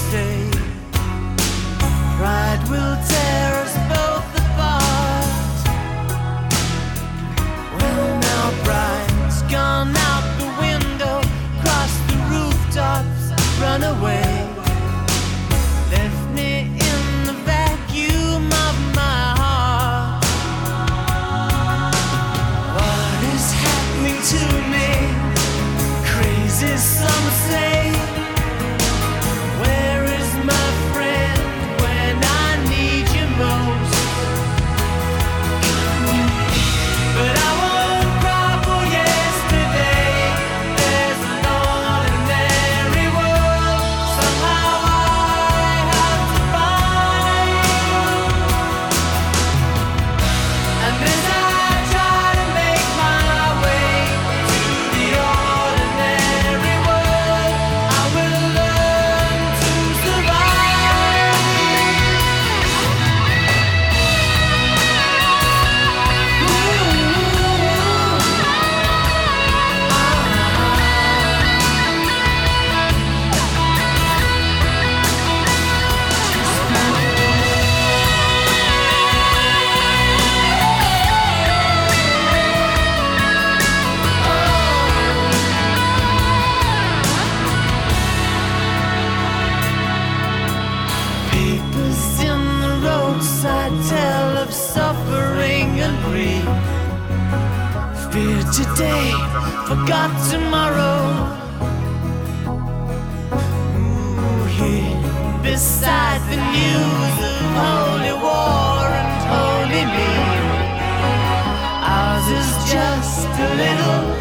stay. Pride will tear us both apart. Well, now bride's gone out the window, cross the rooftops, run away. Left me in the vacuum of my heart. What is happening to me? Crazy, some say. Where is my friend when I need you most? But I won't cry for yesterday. There's an ordinary world somehow I have to find. And as I try to make my way to the ordinary world, I will learn to survive. Papers in the roadside tell of suffering and grief. Fear today, forgot tomorrow. Ooh, here beside the news of holy war and holy me. Ours is just a little